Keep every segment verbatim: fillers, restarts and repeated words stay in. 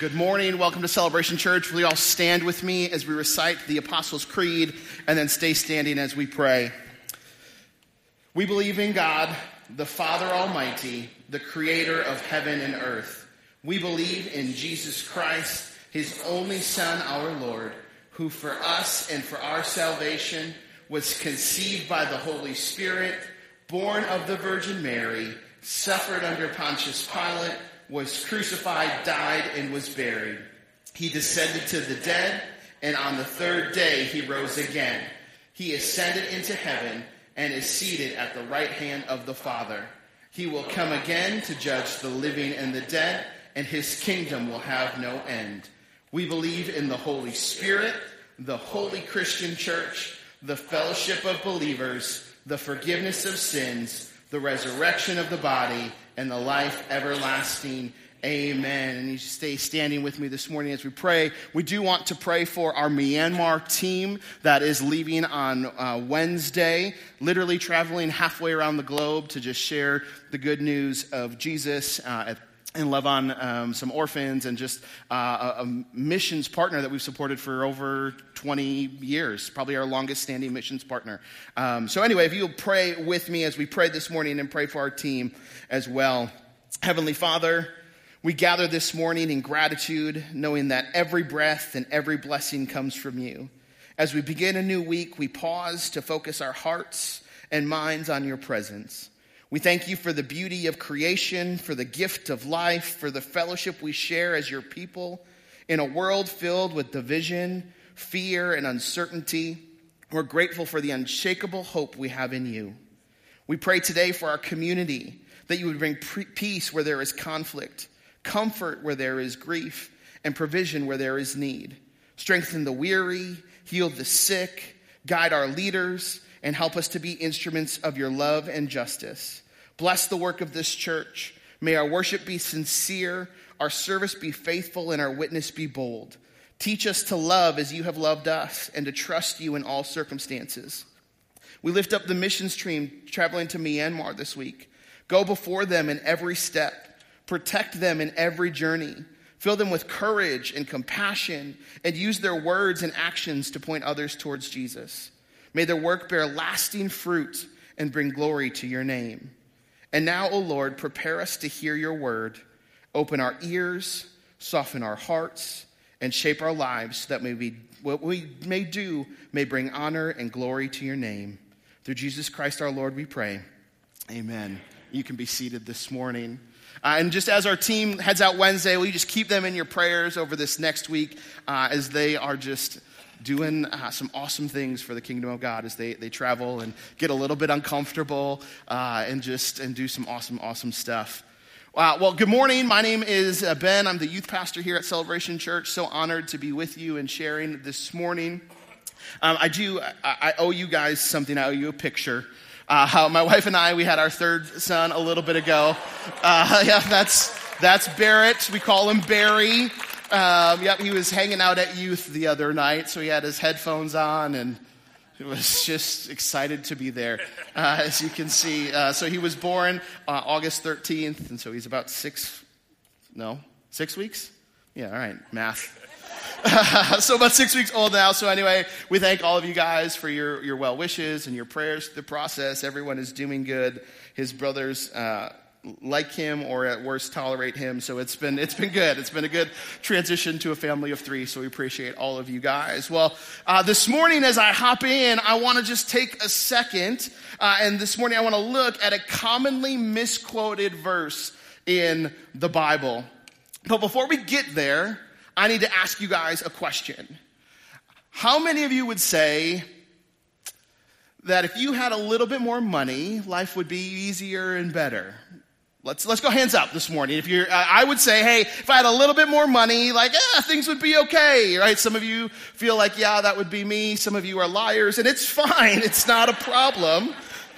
Good morning. Welcome to Celebration Church. Will you all stand with me as we recite the Apostles' Creed and then stay standing as we pray. We believe in God, the Father Almighty, the creator of heaven and earth. We believe in Jesus Christ, his only Son, our Lord, who for us and for our salvation was conceived by the Holy Spirit, born of the Virgin Mary, suffered under Pontius Pilate, was crucified, died, and was buried. He descended to the dead, and on the third day he rose again. He ascended into heaven and is seated at the right hand of the Father. He will come again to judge the living and the dead, and his kingdom will have no end. We believe in the Holy Spirit, the holy Christian church, the fellowship of believers, the forgiveness of sins, the resurrection of the body, and the life everlasting. Amen. And you stay standing with me this morning as we pray. We do want to pray for our Myanmar team that is leaving on uh, Wednesday, literally traveling halfway around the globe to just share the good news of Jesus uh, and love on um, some orphans and just uh, a, a missions partner that we've supported for over twenty years, probably our longest standing missions partner. Um, so anyway, if you'll pray with me as we pray this morning and pray for our team as well. Heavenly Father, we gather this morning in gratitude, knowing that every breath and every blessing comes from you. As we begin a new week, we pause to focus our hearts and minds on your presence. We thank you for the beauty of creation, for the gift of life, for the fellowship we share as your people. In a world filled with division, fear, and uncertainty, we're grateful for the unshakable hope we have in you. We pray today for our community, that you would bring pre- peace where there is conflict, comfort where there is grief, and provision where there is need. Strengthen the weary, heal the sick, guide our leaders, and help us to be instruments of your love and justice. Bless the work of this church. May our worship be sincere, our service be faithful, and our witness be bold. Teach us to love as you have loved us and to trust you in all circumstances. We lift up the missions team traveling to Myanmar this week. Go before them in every step. Protect them in every journey. Fill them with courage and compassion, and use their words and actions to point others towards Jesus. May their work bear lasting fruit and bring glory to your name. And now, O Lord, prepare us to hear your word. Open our ears, soften our hearts, and shape our lives so that may we, what we may do may bring honor and glory to your name. Through Jesus Christ our Lord we pray. Amen. You can be seated this morning. Uh, and just as our team heads out Wednesday, will you just keep them in your prayers over this next week uh, as they are just doing uh, some awesome things for the kingdom of God as they, they travel and get a little bit uncomfortable uh, and just and do some awesome, awesome stuff. Uh, well, good morning. My name is uh, Ben. I'm the youth pastor here at Celebration Church. So honored to be with you and sharing this morning. Um, I do, I, I owe you guys something. I owe you a picture. Uh, how my wife and I, we had our third son a little bit ago. Uh, yeah, that's that's Barrett. We call him Barry. Um, yep, he was hanging out at youth the other night, so he had his headphones on and he was just excited to be there, uh, as you can see. Uh, so he was born uh, August thirteenth, and so he's about six, no, six weeks? Yeah, all right, math. So about six weeks old now. So anyway, we thank all of you guys for your, your well wishes and your prayers through the process. Everyone is doing good. His brothers uh, like him or at worst tolerate him. So it's been it's been good. It's been a good transition to a family of three. So we appreciate all of you guys. Well, uh, this morning as I hop in, I want to just take a second. Uh, and this morning I want to look at a commonly misquoted verse in the Bible. But before we get there, I need to ask you guys a question. How many of you would say that if you had a little bit more money, life would be easier and better? Let's let's go hands up this morning. If you're, I would say, hey, if I had a little bit more money, like, eh, things would be okay, right? Some of you feel like, yeah, that would be me. Some of you are liars, and it's fine. It's not a problem.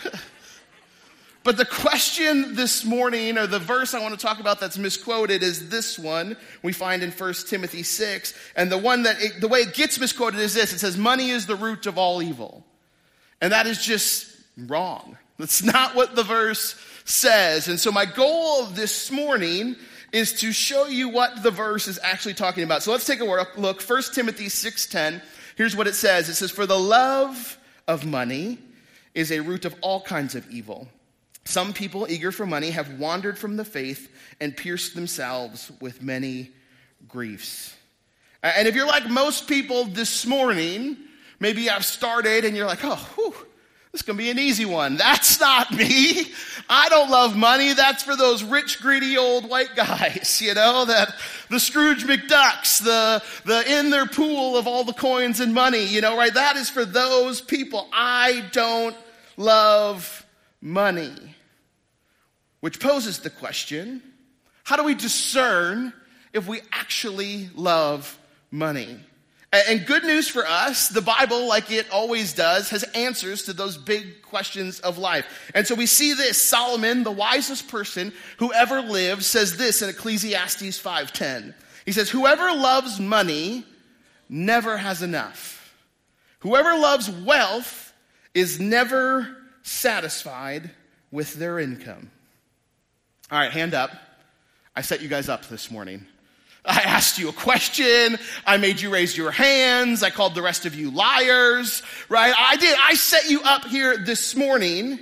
But the question this morning, or the verse I want to talk about that's misquoted, is this one we find in First Timothy six. And the one that, it, the way it gets misquoted is this. It says, money is the root of all evil. And that is just wrong. That's not what the verse says. And so my goal this morning is to show you what the verse is actually talking about. So let's take a look. First Timothy six ten. Here's what it says. It says, "For the love of money is a root of all kinds of evil. Some people eager for money have wandered from the faith and pierced themselves with many griefs." And if you're like most people this morning, maybe I've started and you're like, oh, whew, this is going to be an easy one. That's not me. I don't love money. That's for those rich, greedy old white guys, you know, that the Scrooge McDucks, the, the in their pool of all the coins and money, you know, right? That is for those people. I don't love money. Which poses the question, how do we discern if we actually love money? And good news for us, the Bible, like it always does, has answers to those big questions of life. And so we see this. Solomon, the wisest person who ever lived, says this in Ecclesiastes five ten. He says, "Whoever loves money never has enough. Whoever loves wealth is never satisfied with their income." All right, hand up. I set you guys up this morning. I asked you a question. I made you raise your hands. I called the rest of you liars, right? I did. I set you up here this morning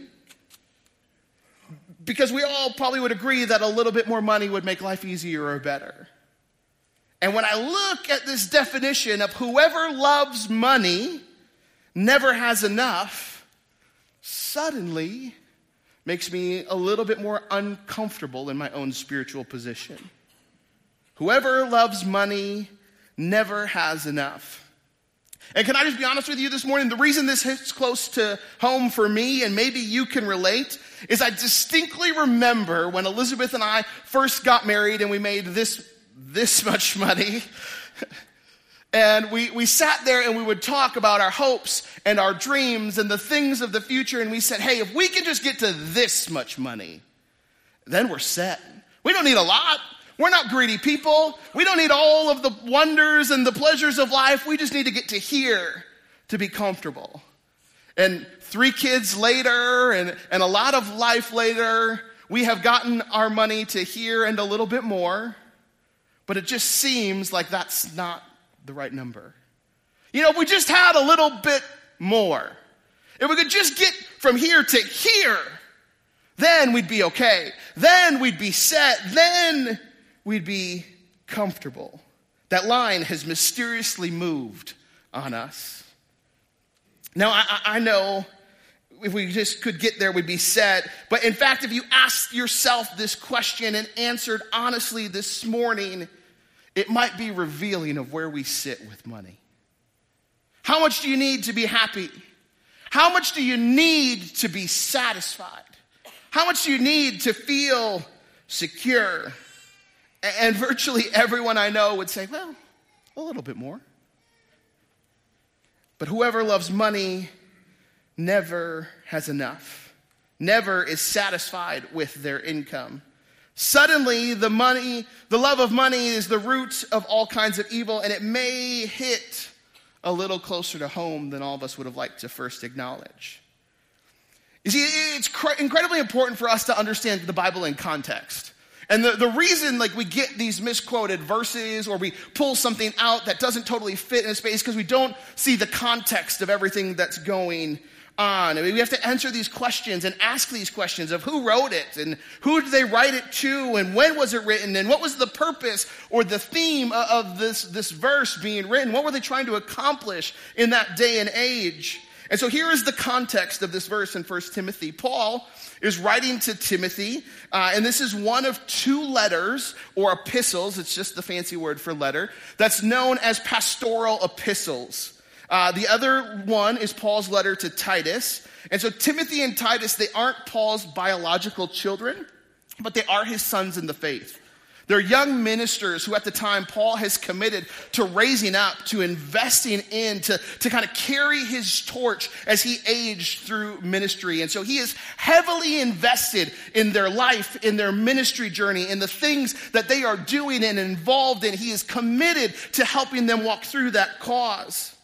because we all probably would agree that a little bit more money would make life easier or better. And when I look at this definition of whoever loves money never has enough, suddenly makes me a little bit more uncomfortable in my own spiritual position. Whoever loves money never has enough. And can I just be honest with you this morning? The reason this hits close to home for me, and maybe you can relate, is I distinctly remember when Elizabeth and I first got married and we made this, this much money. And we, we sat there and we would talk about our hopes and our dreams and the things of the future. And we said, hey, if we can just get to this much money, then we're set. We don't need a lot. We're not greedy people. We don't need all of the wonders and the pleasures of life. We just need to get to here to be comfortable. And three kids later and, and a lot of life later, we have gotten our money to here and a little bit more. But it just seems like that's not the right number. You know, if we just had a little bit more, if we could just get from here to here, then we'd be okay. Then we'd be set. Then we'd be comfortable. That line has mysteriously moved on us. Now, I, I know if we just could get there, we'd be set. But in fact, if you asked yourself this question and answered honestly this morning, it might be revealing of where we sit with money. How much do you need to be happy? How much do you need to be satisfied? How much do you need to feel secure? And virtually everyone I know would say, well, a little bit more. But whoever loves money never has enough, never is satisfied with their income. Suddenly, the money, the love of money is the root of all kinds of evil, and it may hit a little closer to home than all of us would have liked to first acknowledge. You see, it's cr- incredibly important for us to understand the Bible in context. And the, the reason like we get these misquoted verses or we pull something out that doesn't totally fit in a space because we don't see the context of everything that's going on. I mean, we have to answer these questions and ask these questions of who wrote it and who did they write it to and when was it written and what was the purpose or the theme of this, this verse being written? What were they trying to accomplish in that day and age? And so here is the context of this verse in First Timothy. Paul is writing to Timothy, uh, and this is one of two letters or epistles, it's just the fancy word for letter, that's known as pastoral epistles. Uh, the other one is Paul's letter to Titus. And so Timothy and Titus, they aren't Paul's biological children, but they are his sons in the faith. They're young ministers who at the time Paul has committed to raising up, to investing in, to, to kind of carry his torch as he aged through ministry. And so he is heavily invested in their life, in their ministry journey, in the things that they are doing and involved in. He is committed to helping them walk through that cause.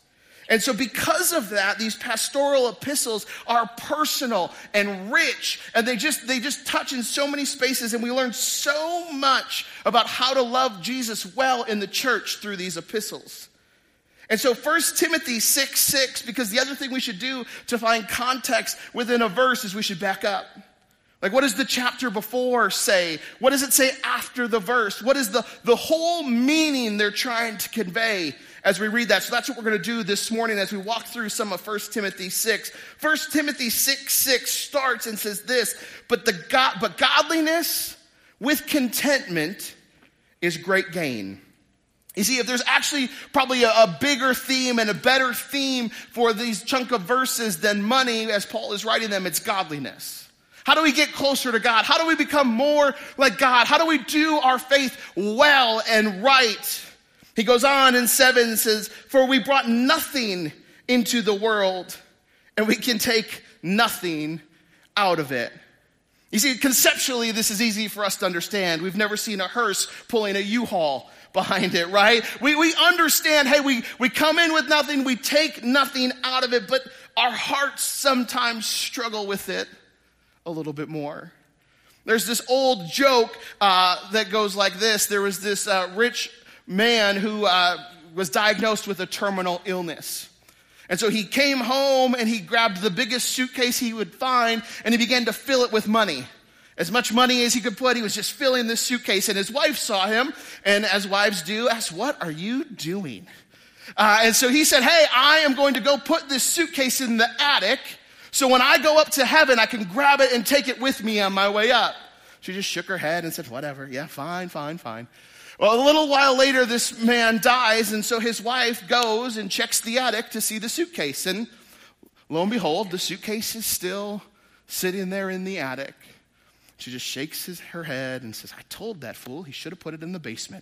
And so because of that, these pastoral epistles are personal and rich, and they just they just touch in so many spaces, and we learn so much about how to love Jesus well in the church through these epistles. And so First Timothy six six, because the other thing we should do to find context within a verse is we should back up. Like, what does the chapter before say? What does it say after the verse? What is the, the whole meaning they're trying to convey as we read that? So that's what we're going to do this morning as we walk through some of First Timothy six. First Timothy six six starts and says this, but the God, but godliness with contentment is great gain. You see, if there's actually probably a, a bigger theme and a better theme for these chunk of verses than money, as Paul is writing them, it's godliness. How do we get closer to God? How do we become more like God? How do we do our faith well and right? He goes on in seven and says, for we brought nothing into the world, and we can take nothing out of it. You see, conceptually, this is easy for us to understand. We've never seen a hearse pulling a U-Haul behind it, right? We we understand, hey, we, we come in with nothing, we take nothing out of it, but our hearts sometimes struggle with it a little bit more. There's this old joke uh, that goes like this. There was this uh, rich man who uh, was diagnosed with a terminal illness. And so he came home and he grabbed the biggest suitcase he would find and he began to fill it with money. As much money as he could put, he was just filling this suitcase. And his wife saw him, and as wives do, asked, what are you doing? Uh, and so he said, hey, I am going to go put this suitcase in the attic, so when I go up to heaven, I can grab it and take it with me on my way up. She just shook her head and said, whatever, yeah, fine, fine, fine. Well, a little while later, this man dies, and so his wife goes and checks the attic to see the suitcase. And lo and behold, the suitcase is still sitting there in the attic. She just shakes his, her head and says, I told that fool he should have put it in the basement.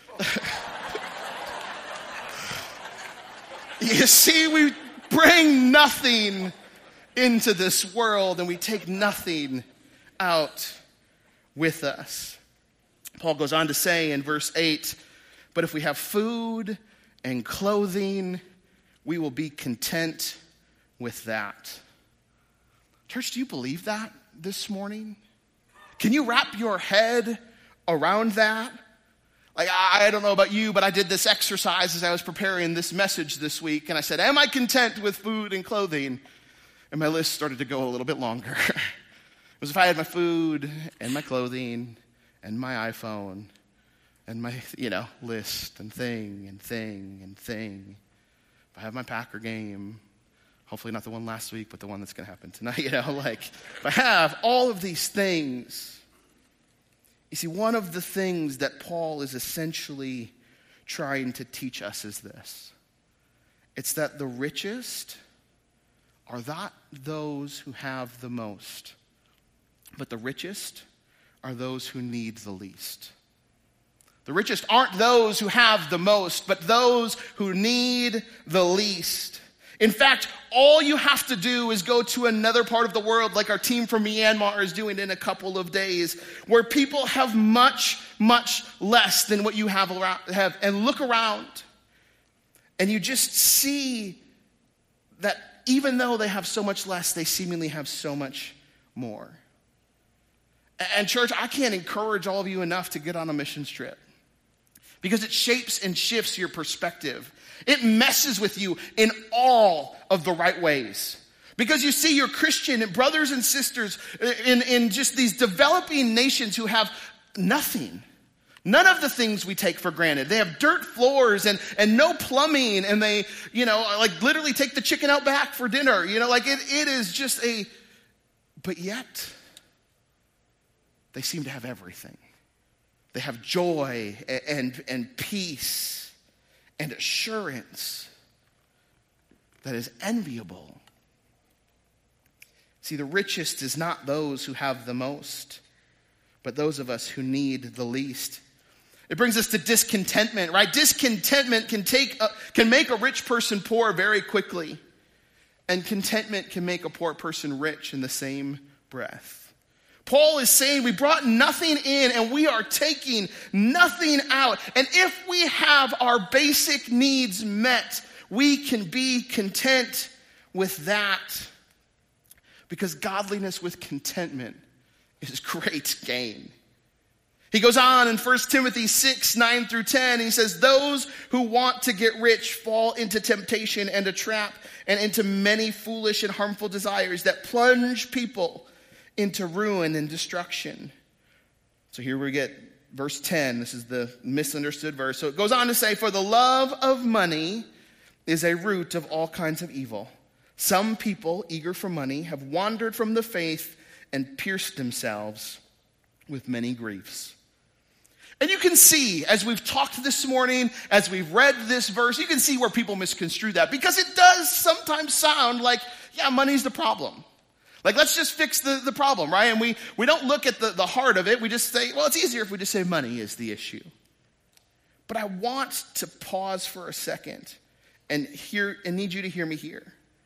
You see, we bring nothing into this world, and we take nothing out with us. Paul goes on to say in verse eight, but if we have food and clothing, we will be content with that. Church, do you believe that this morning? Can you wrap your head around that? Like, I don't know about you, but I did this exercise as I was preparing this message this week, and I said, am I content with food and clothing? And my list started to go a little bit longer. It was if I had my food and my clothing and my iPhone and my, you know, list and thing and thing and thing. If I have my Packer game, hopefully not the one last week, but the one that's going to happen tonight, you know, like, if I have all of these things. You see, one of the things that Paul is essentially trying to teach us is this. It's that the richest are not those who have the most, but the richest are those who need the least. The richest aren't those who have the most, but those who need the least. In fact, all you have to do is go to another part of the world, like our team from Myanmar is doing in a couple of days, where people have much, much less than what you have, around, have and look around, and you just see that even though they have so much less, they seemingly have so much more. And church, I can't encourage all of you enough to get on a missions trip, because it shapes and shifts your perspective. It messes with you in all of the right ways. Because you see your Christian brothers and sisters in, in just these developing nations who have nothing. None of the things we take for granted. They have dirt floors and, and no plumbing, and they, you know, like literally take the chicken out back for dinner. You know, like it, it is just a, but yet they seem to have everything. They have joy and, and peace and assurance that is enviable. See, the richest is not those who have the most, but those of us who need the least. It brings us to discontentment, right? Discontentment can take a, can make a rich person poor very quickly, and contentment can make a poor person rich in the same breath. Paul is saying we brought nothing in and we are taking nothing out. And if we have our basic needs met, we can be content with that because godliness with contentment is great gain. He goes on in First Timothy six, nine through ten, he says, those who want to get rich fall into temptation and a trap and into many foolish and harmful desires that plunge people into ruin and destruction. So here we get verse ten. This is the misunderstood verse. So it goes on to say, for the love of money is a root of all kinds of evil. Some people, eager for money, have wandered from the faith and pierced themselves with many griefs. And you can see, as we've talked this morning, as we've read this verse, you can see where people misconstrue that. Because it does sometimes sound like, yeah, money's the problem. Like, let's just fix the, the problem, right? And we, we don't look at the, the heart of it. We just say, well, it's easier if we just say money is the issue. But I want to pause for a second and hear and need you to hear me here.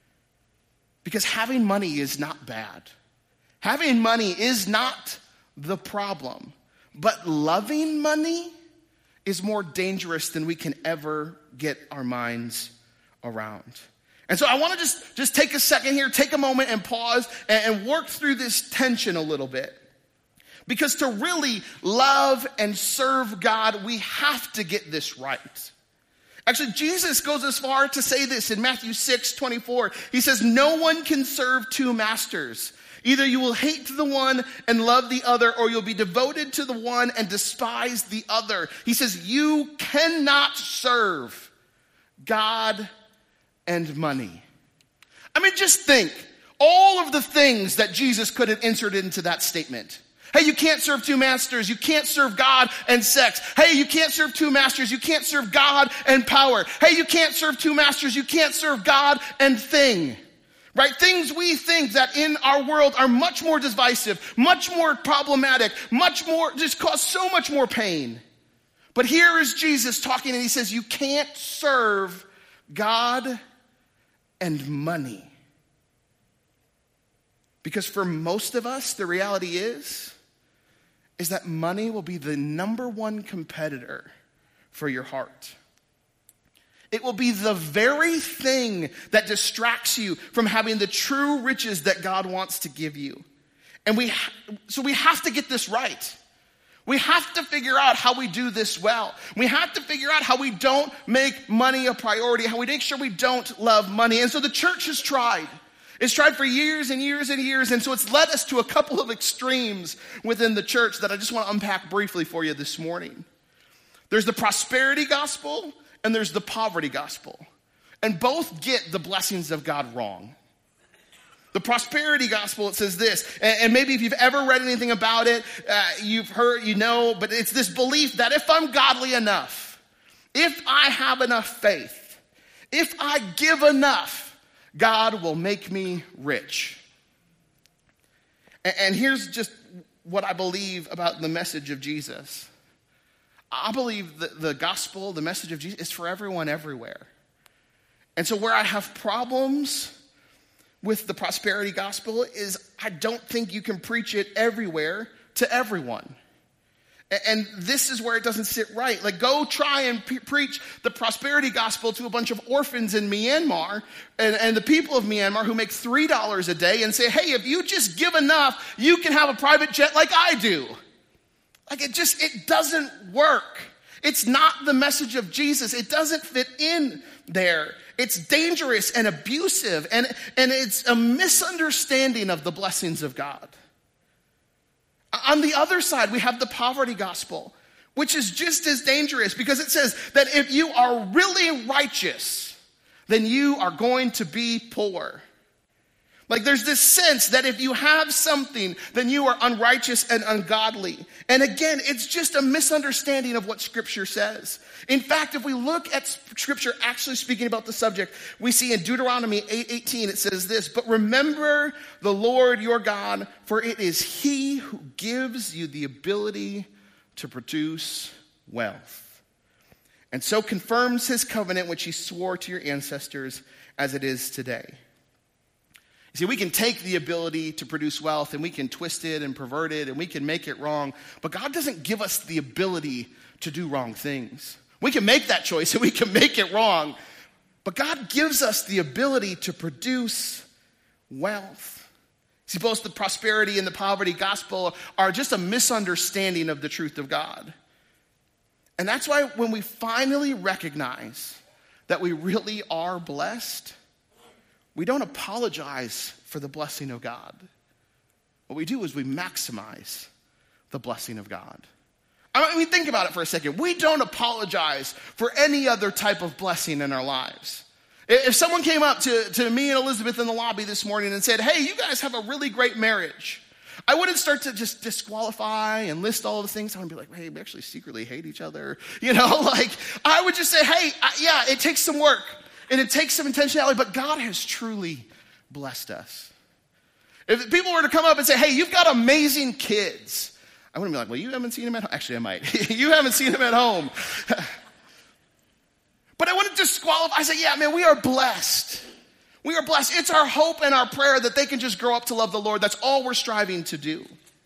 Because having money is not bad. Having money is not the problem. But loving money is more dangerous than we can ever get our minds around. And so I want to just, just take a second here, take a moment and pause and, and work through this tension a little bit. Because to really love and serve God, we have to get this right. Actually, Jesus goes as far to say this in Matthew six, twenty-four. He says, no one can serve two masters. Either you will hate the one and love the other, or you'll be devoted to the one and despise the other. He says, you cannot serve God and money. I mean, just think all of the things that Jesus could have inserted into that statement. Hey, you can't serve two masters. You can't serve God and sex. Hey, you can't serve two masters. You can't serve God and power. Hey, you can't serve two masters. You can't serve God and thing. Right? Things we think that in our world are much more divisive, much more problematic, much more, just cause so much more pain. But here is Jesus talking and he says, you can't serve God and money. Because for most of us, the reality is, is that money will be the number one competitor for your heart. It will be the very thing that distracts you from having the true riches that God wants to give you. And we, ha- so we have to get this right. We have to figure out how we do this well. We have to figure out how we don't make money a priority, how we make sure we don't love money. And so the church has tried. It's tried for years and years and years. And so it's led us to a couple of extremes within the church that I just want to unpack briefly for you this morning. There's the prosperity gospel and there's the poverty gospel. And both get the blessings of God wrong. The prosperity gospel, it says this, and, and maybe if you've ever read anything about it, uh, you've heard, you know, but it's this belief that if I'm godly enough, if I have enough faith, if I give enough, God will make me rich. And, and here's just what I believe about the message of Jesus. I believe that the gospel, the message of Jesus, is for everyone everywhere. And so where I have problems with the prosperity gospel is I don't think you can preach it everywhere to everyone. And this is where it doesn't sit right. Like, go try and pre- preach the prosperity gospel to a bunch of orphans in Myanmar and, and the people of Myanmar who make three dollars a day and say, hey, if you just give enough, you can have a private jet like I do. Like, it just, it doesn't work. It's not the message of Jesus. It doesn't fit in there. It's dangerous and abusive, and, and it's a misunderstanding of the blessings of God. On the other side, we have the poverty gospel, which is just as dangerous because it says that if you are really righteous, then you are going to be poor. Like, there's this sense that if you have something, then you are unrighteous and ungodly. And again, it's just a misunderstanding of what Scripture says. In fact, if we look at Scripture actually speaking about the subject, we see in Deuteronomy eight eighteen, it says this, but remember the Lord your God, for it is He who gives you the ability to produce wealth, and so confirms His covenant which He swore to your ancestors as it is today. See, we can take the ability to produce wealth and we can twist it and pervert it and we can make it wrong, but God doesn't give us the ability to do wrong things. We can make that choice and we can make it wrong, But God gives us the ability to produce wealth. See, both the prosperity and the poverty gospel are just a misunderstanding of the truth of God. And that's why when we finally recognize that we really are blessed, we don't apologize for the blessing of God. What we do is we maximize the blessing of God. I mean, think about it for a second. We don't apologize for any other type of blessing in our lives. If someone came up to, to me and Elizabeth in the lobby this morning and said, hey, you guys have a really great marriage, I wouldn't start to just disqualify and list all the things. I would be like, hey, we actually secretly hate each other. You know, like, I would just say, hey, yeah, it takes some work and it takes some intentionality, but God has truly blessed us. If people were to come up and say, hey, you've got amazing kids, I wouldn't be like, well, you haven't seen them at home. Actually, I might. You haven't seen them at home. But I wouldn't disqualify. I say, yeah, man, we are blessed. We are blessed. It's our hope and our prayer that they can just grow up to love the Lord. That's all we're striving to do.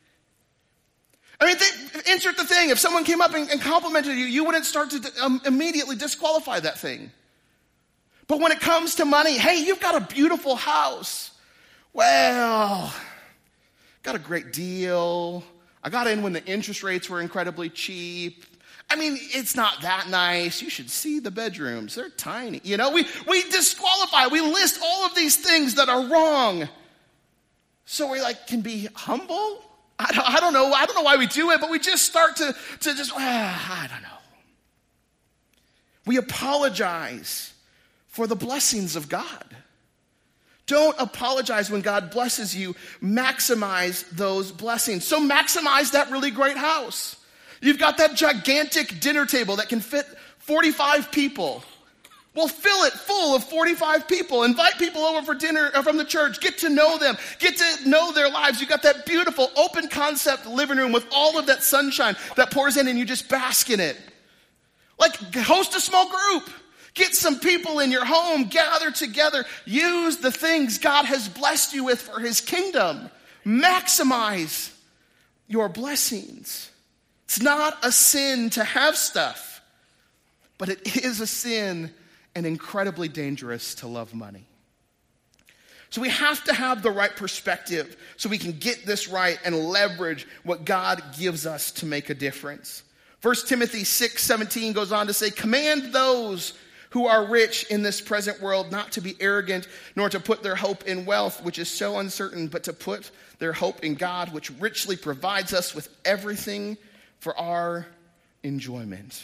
I mean, think, insert the thing. If someone came up and, and complimented you, you wouldn't start to um, immediately disqualify that thing. But when it comes to money, hey, you've got a beautiful house. Well, got a great deal. I got in when the interest rates were incredibly cheap. I mean, it's not that nice. You should see the bedrooms. They're tiny. You know, we, we disqualify. We list all of these things that are wrong. So we like can be humble. I don't, I don't know. I don't know why we do it, but we just start to, to just, ah, I don't know. We apologize for the blessings of God. Don't apologize when God blesses you. Maximize those blessings. So maximize that really great house. You've got that gigantic dinner table that can fit forty-five people. Well, fill it full of forty-five people. Invite people over for dinner from the church. Get to know them. Get to know their lives. You've got that beautiful open concept living room with all of that sunshine that pours in and you just bask in it. Like, host a small group. Get some people in your home, gather together, use the things God has blessed you with for his kingdom. Maximize your blessings. It's not a sin to have stuff, but it is a sin and incredibly dangerous to love money. So we have to have the right perspective so we can get this right and leverage what God gives us to make a difference. First Timothy six seventeen goes on to say, command those who are rich in this present world not to be arrogant, nor to put their hope in wealth, which is so uncertain, but to put their hope in God, which richly provides us with everything for our enjoyment.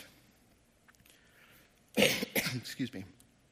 Excuse me.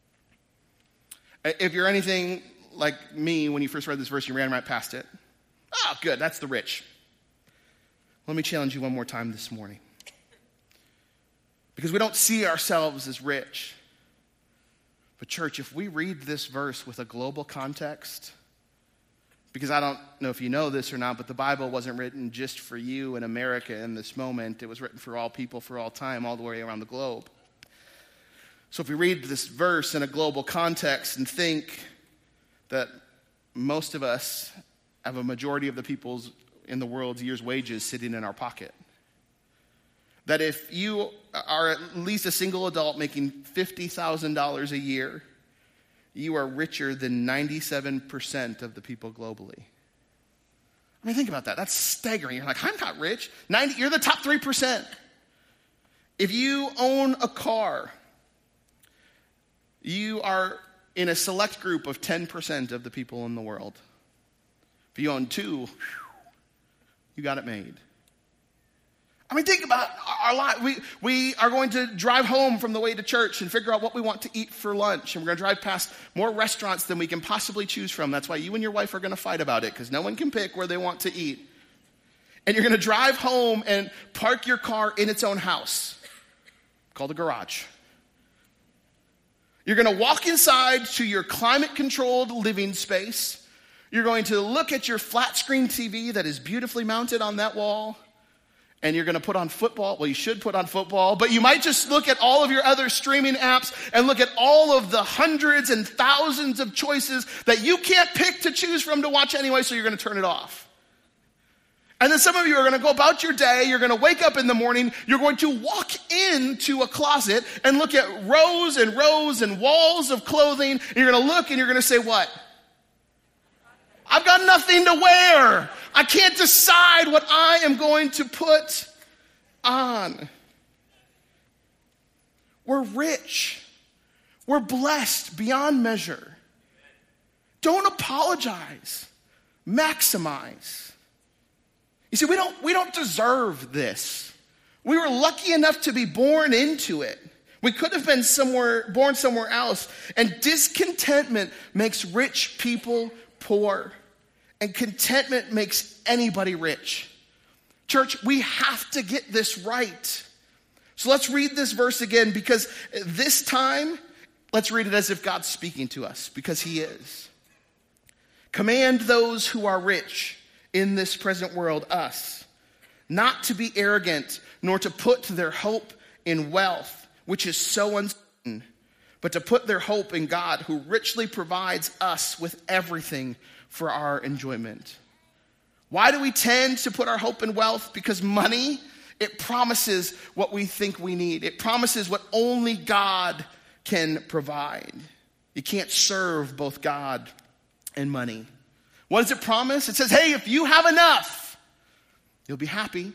If you're anything like me, when you first read this verse, you ran right past it. Oh, good, that's the rich. Let me challenge you one more time this morning. Because we don't see ourselves as rich. But church, if we read this verse with a global context, because I don't know if you know this or not, but the Bible wasn't written just for you in America in this moment. It was written for all people for all time, all the way around the globe. So if we read this verse in a global context and think that most of us have a majority of the people's in the world's year's wages sitting in our pocket, that if you are at least a single adult making fifty thousand dollars a year, you are richer than ninety-seven percent of the people globally. I mean, think about that. That's staggering. You're like, I'm not rich. ninety, you're the top three percent. If you own a car, you are in a select group of ten percent of the people in the world. If you own two, you got it made. I mean, think about our life. We, we are going to drive home from the way to church and figure out what we want to eat for lunch. And we're going to drive past more restaurants than we can possibly choose from. That's why you and your wife are going to fight about it, because no one can pick where they want to eat. And you're going to drive home and park your car in its own house, called a garage. You're going to walk inside to your climate-controlled living space. You're going to look at your flat-screen T V that is beautifully mounted on that wall. And you're going to put on football. Well, you should put on football. But you might just look at all of your other streaming apps and look at all of the hundreds and thousands of choices that you can't pick to choose from to watch anyway, so you're going to turn it off. And then some of you are going to go about your day. You're going to wake up in the morning. You're going to walk into a closet and look at rows and rows and walls of clothing. And you're going to look and you're going to say, what? I've got nothing to wear. I can't decide what I am going to put on. We're rich. We're blessed beyond measure. Don't apologize. Maximize. You see, we don't, we don't deserve this. We were lucky enough to be born into it. We could have been somewhere, born somewhere else. And discontentment makes rich people poor. And contentment makes anybody rich. Church, we have to get this right. So let's read this verse again, because this time, let's read it as if God's speaking to us, because he is. Command those who are rich in this present world, us, not to be arrogant, nor to put their hope in wealth, which is so uncertain, but to put their hope in God, who richly provides us with everything for our enjoyment. Why do we tend to put our hope in wealth? Because money, it promises what we think we need. It promises what only God can provide. You can't serve both God and money. What does it promise? It says, hey, if you have enough, you'll be happy.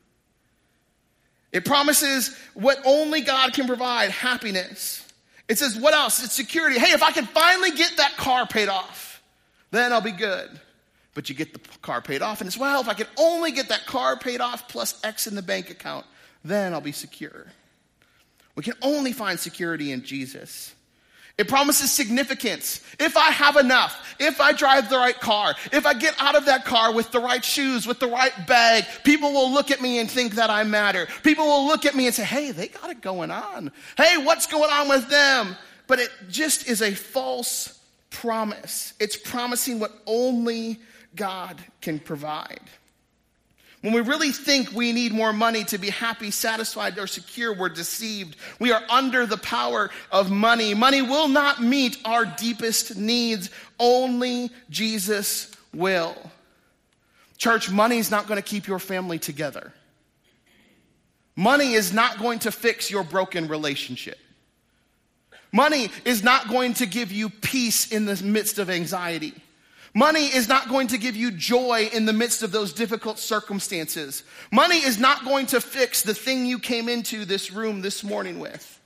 It promises what only God can provide, happiness. It says, what else? It's security. Hey, if I can finally get that car paid off, then I'll be good. But you get the car paid off, and it's, well, if I can only get that car paid off plus X in the bank account, then I'll be secure. We can only find security in Jesus. It promises significance. If I have enough, if I drive the right car, if I get out of that car with the right shoes, with the right bag, people will look at me and think that I matter. People will look at me and say, hey, they got it going on. Hey, what's going on with them? But it just is a false promise. It's promising what only God can provide. When we really think we need more money to be happy, satisfied, or secure, we're deceived. We are under the power of money. Money will not meet our deepest needs. Only Jesus will. Church, money is not going to keep your family together. Money is not going to fix your broken relationship. Money is not going to give you peace in the midst of anxiety. Money is not going to give you joy in the midst of those difficult circumstances. Money is not going to fix the thing you came into this room this morning with.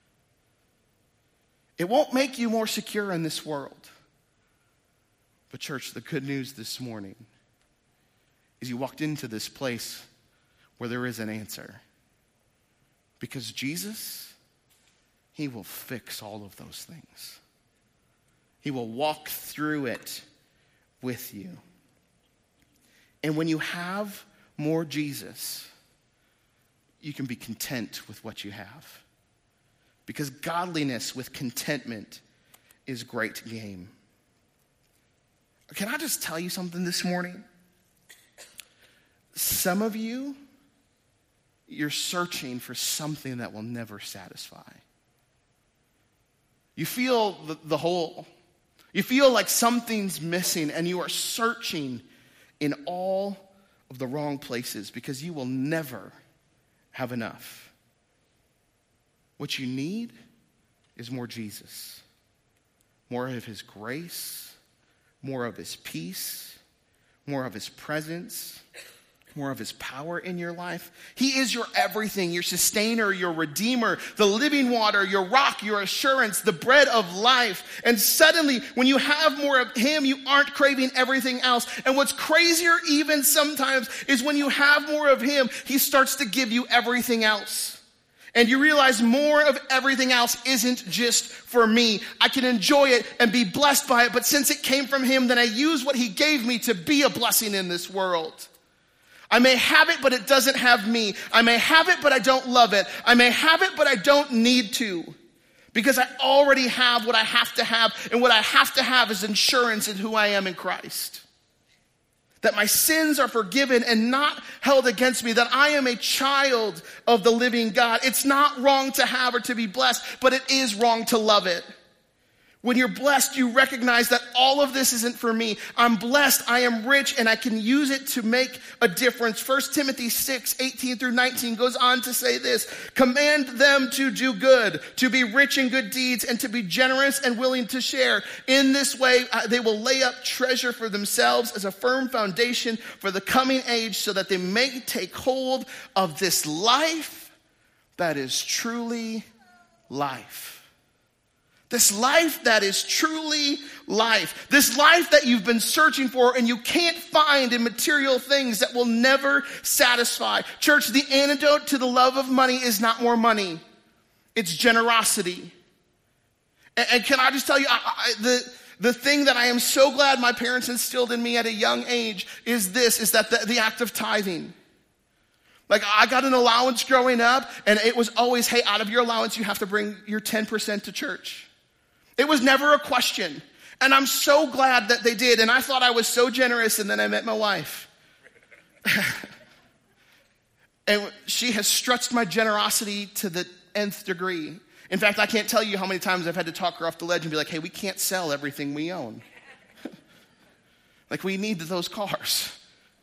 It won't make you more secure in this world. But church, the good news this morning is you walked into this place where there is an answer. Because Jesus, he will fix all of those things. He will walk through it with you. And when you have more Jesus, you can be content with what you have. Because godliness with contentment is great game. Can I just tell you something this morning? Some of you, you're searching for something that will never satisfy. You feel the, the hole. You feel like something's missing, and you are searching in all of the wrong places because you will never have enough. What you need is more Jesus, more of his grace, more of his peace, more of his presence, more of his power in your life. He is your everything, your sustainer, your redeemer, the living water, your rock, your assurance, the bread of life. And suddenly, when you have more of him, you aren't craving everything else. And what's crazier even sometimes is when you have more of him, he starts to give you everything else. And you realize more of everything else isn't just for me. I can enjoy it and be blessed by it, but since it came from him, then I use what he gave me to be a blessing in this world. I may have it, but it doesn't have me. I may have it, but I don't love it. I may have it, but I don't need to. Because I already have what I have to have. And what I have to have is insurance in who I am in Christ. That my sins are forgiven and not held against me. That I am a child of the living God. It's not wrong to have or to be blessed, but it is wrong to love it. When you're blessed, you recognize that all of this isn't for me. I'm blessed, I am rich, and I can use it to make a difference. First Timothy six, eighteen through nineteen goes on to say this: command them to do good, to be rich in good deeds, and to be generous and willing to share. In this way, they will lay up treasure for themselves as a firm foundation for the coming age, so that they may take hold of this life that is truly life. This life that is truly life. This life that you've been searching for and you can't find in material things that will never satisfy. Church, the antidote to the love of money is not more money. It's generosity. And, and can I just tell you, I, I, the, the thing that I am so glad my parents instilled in me at a young age is this, is that the, the act of tithing. Like, I got an allowance growing up, and it was always, hey, out of your allowance, you have to bring your ten percent to church. It was never a question. And I'm so glad that they did. And I thought I was so generous, and then I met my wife. And she has stretched my generosity to the nth degree. In fact, I can't tell you how many times I've had to talk her off the ledge and be like, hey, we can't sell everything we own. Like, we need those cars.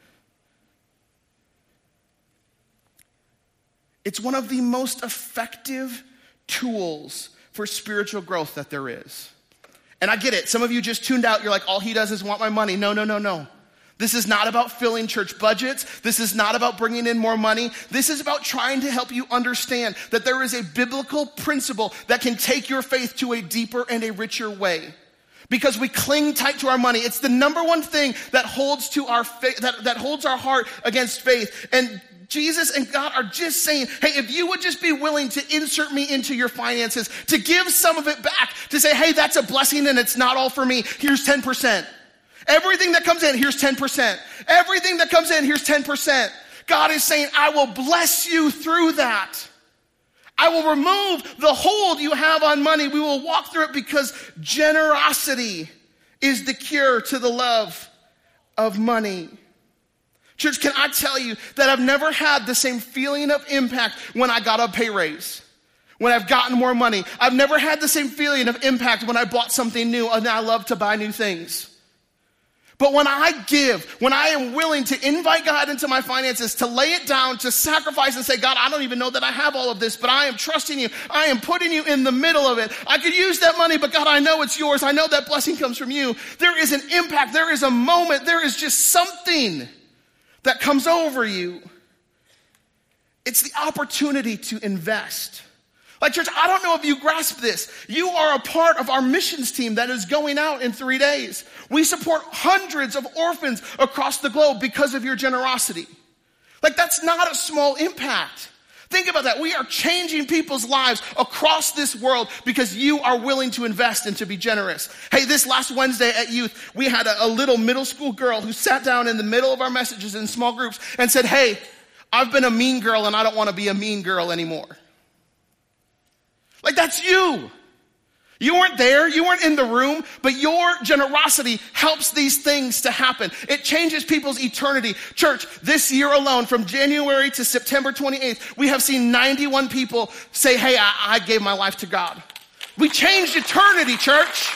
It's one of the most effective tools for spiritual growth that there is. And I get it. Some of you just tuned out. You're like, all he does is want my money. No, no, no, no. This is not about filling church budgets. This is not about bringing in more money. This is about trying to help you understand that there is a biblical principle that can take your faith to a deeper and a richer way. Because we cling tight to our money. It's the number one thing that holds to our faith, that, that holds our heart against faith. And Jesus and God are just saying, hey, if you would just be willing to insert me into your finances, to give some of it back, to say, hey, that's a blessing and it's not all for me. Here's ten percent. Everything that comes in, here's ten percent. Everything that comes in, here's ten percent. God is saying, I will bless you through that. I will remove the hold you have on money. We will walk through it because generosity is the cure to the love of money. Church, can I tell you that I've never had the same feeling of impact when I got a pay raise, when I've gotten more money. I've never had the same feeling of impact when I bought something new, and I love to buy new things. But when I give, when I am willing to invite God into my finances, to lay it down, to sacrifice and say, God, I don't even know that I have all of this, but I am trusting you. I am putting you in the middle of it. I could use that money, but God, I know it's yours. I know that blessing comes from you. There is an impact. There is a moment. There is just something that comes over you. It's the opportunity to invest. Like, church, I don't know if you grasp this. You are a part of our missions team that is going out in three days. We support hundreds of orphans across the globe because of your generosity. Like, that's not a small impact. Think about that. We are changing people's lives across this world because you are willing to invest and to be generous. Hey, this last Wednesday at youth, we had a, a little middle school girl who sat down in the middle of our messages in small groups and said, hey, I've been a mean girl and I don't want to be a mean girl anymore. Like, that's you. You weren't there, you weren't in the room, but your generosity helps these things to happen. It changes people's eternity. Church, this year alone, from January to September twenty-eighth, we have seen ninety-one people say, hey, I, I gave my life to God. We changed eternity, church.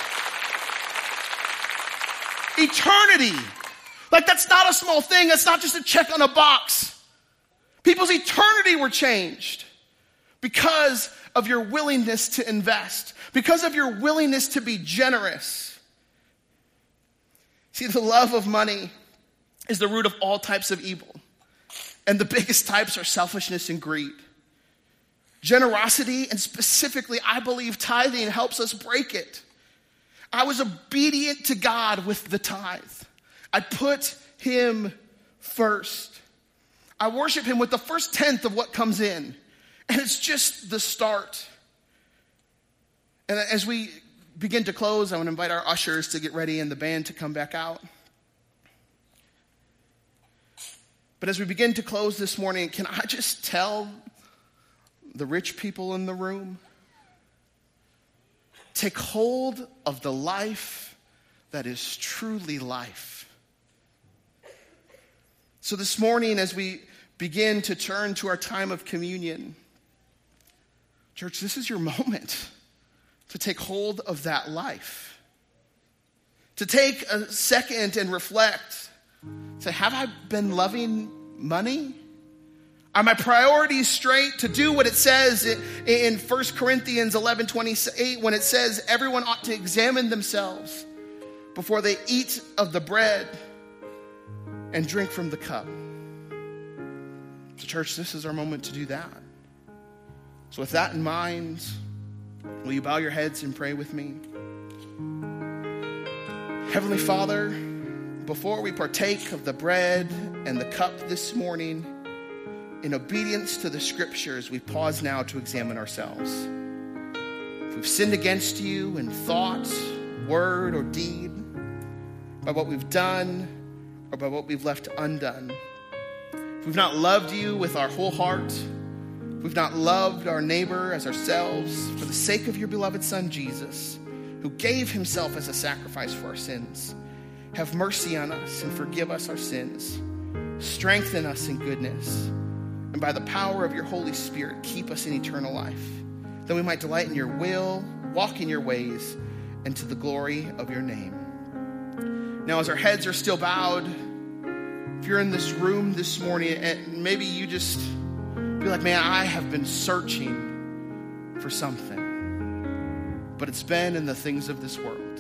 Eternity. Like, that's not a small thing. That's not just a check on a box. People's eternity were changed because of your willingness to invest, because of your willingness to be generous. See, the love of money is the root of all types of evil. And the biggest types are selfishness and greed. Generosity, and specifically, I believe tithing, helps us break it. I was obedient to God with the tithe. I put him first. I worship him with the first tenth of what comes in. And it's just the start. And as we begin to close, I want to invite our ushers to get ready and the band to come back out. But as we begin to close this morning, can I just tell the rich people in the room, take hold of the life that is truly life. So this morning, as we begin to turn to our time of communion, church, this is your moment. to take hold of that life. To take a second and reflect. Say, have I been loving money? Are my priorities straight to do what it says in First Corinthians eleven twenty-eight when it says everyone ought to examine themselves before they eat of the bread and drink from the cup? So church, this is our moment to do that. So with that in mind, will you bow your heads and pray with me? Heavenly Father, before we partake of the bread and the cup this morning, in obedience to the scriptures, we pause now to examine ourselves. If we've sinned against you in thought, word, or deed, by what we've done or by what we've left undone, if we've not loved you with our whole heart, if we've not loved our neighbor as ourselves, for the sake of your beloved Son, Jesus, who gave himself as a sacrifice for our sins, have mercy on us and forgive us our sins. Strengthen us in goodness. And by the power of your Holy Spirit, keep us in eternal life, that we might delight in your will, walk in your ways, and to the glory of your name. Now, as our heads are still bowed, if you're in this room this morning and maybe you just feel like, man, I have been searching for something, but it's been in the things of this world.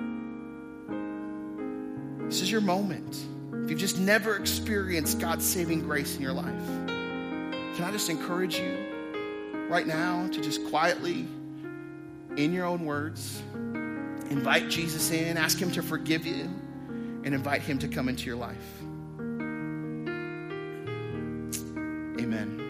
This is your moment. If you've just never experienced God's saving grace in your life, can I just encourage you right now to just quietly, in your own words, invite Jesus in, ask him to forgive you, and invite him to come into your life. Amen.